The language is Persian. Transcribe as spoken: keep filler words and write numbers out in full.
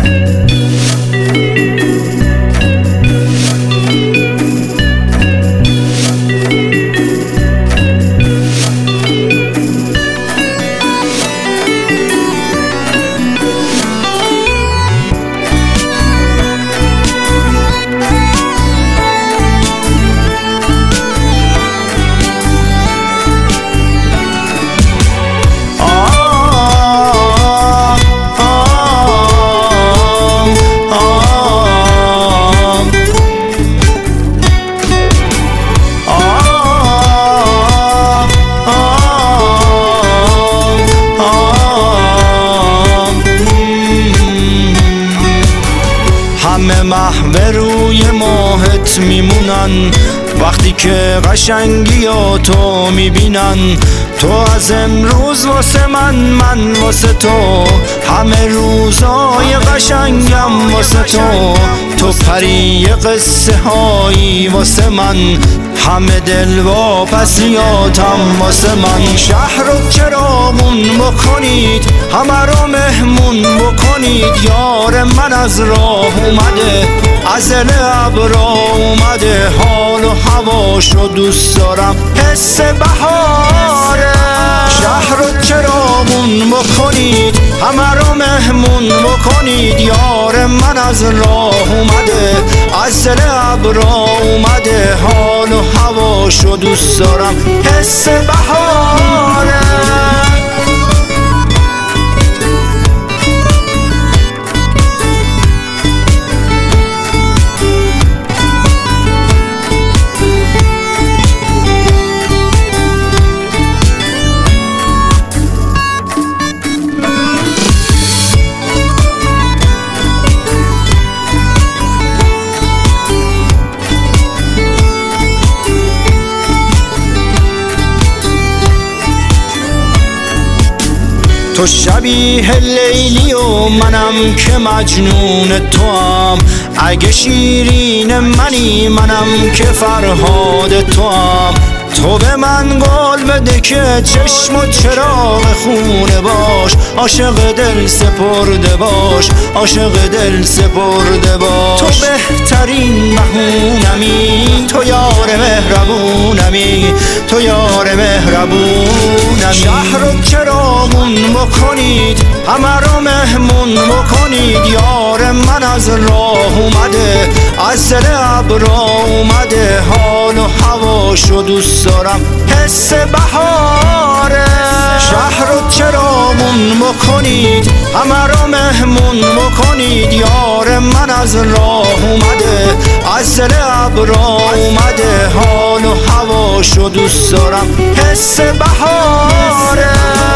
همه محو روی ماهت میمونن وقتی که قشنگی ها تو میبینن. تو از امروز واسه من، من واسه تو، همه روزای قشنگم واسه تو. تو پری قصه هایی واسه من، همه دل واپسیاتم واسه من. شهر رو چراغون بکنید، همه رو مهمون بکنید. یار من از راه اومده، از دل ابرا اومده. حال و هواشو دوست دارم، حس بهاره. شهر رو چراغون بکنید، همه رو مهمون بکنید. یار من از راه اومده، از دل ابرا اومده. حال و هواشو دوست دارم، حس بهاره. تو شبیه لیلی و منم که مجنون توام. اگه شیرین منی منم که فرهاد توام. تو به من قول بده که چشم و چراغ خونه باش. عاشق دل سپرده باش، عاشق دل سپرده باش. تو بهترین مهمونمی، تو یار مهربونمی، تو یار مهربونمی. شهر رو چراغون بکنید، همه رو مهمون بکنید. یار من از راه اومده، از دل ابرا اومده. حال و هواشو دوست دارم، حس بهاره. شهر رو چراغون بکنید، همه رو مهمون بکنید. یار من از راه اومده، از دل ابرا اومده. حال و هواشو دوست دارم، حس بهاره.